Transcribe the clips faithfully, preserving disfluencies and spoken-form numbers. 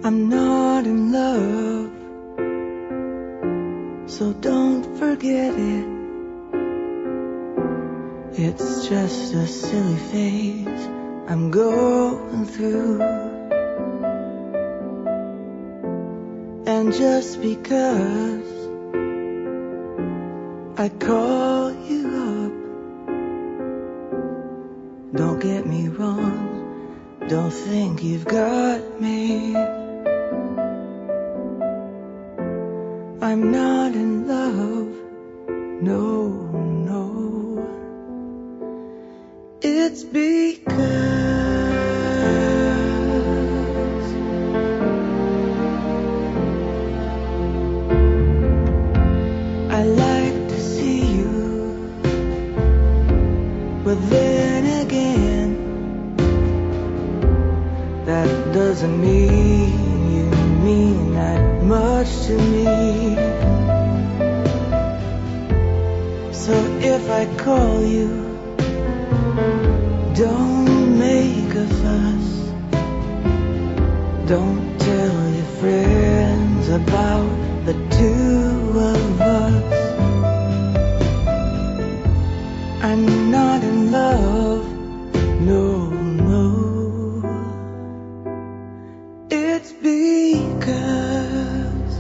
I'm not in love, so don't forget it. It's just a silly phase I'm going through. And just because I call you up, don't get me wrong, don't think you've got me. I'm not in love, no, no. It's because I like to see you, but then again, that doesn't mean you mean that much to me. So if I call you, don't make a fuss. Don't tell your friends about the two of us. I'm not in love, no, no. It's because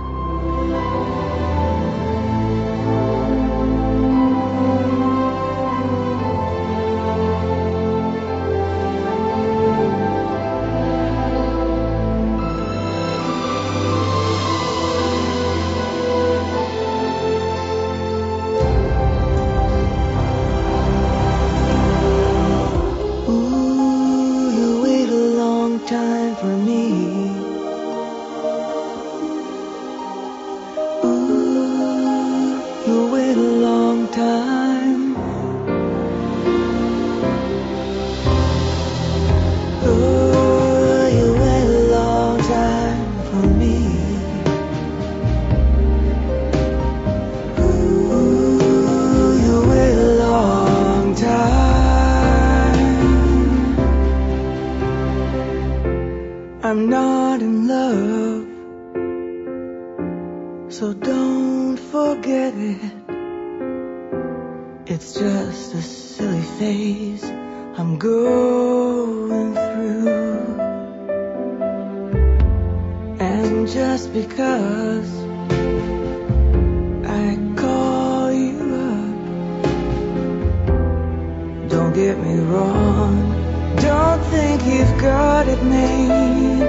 time for me. Ooh, you wait a long time. Ooh, you wait a long time for me. Ooh, you wait a long time. I'm not in love, so don't forget it. It's just a silly phase I'm going through. And just because I call you up, don't get me wrong, don't think you've got it made.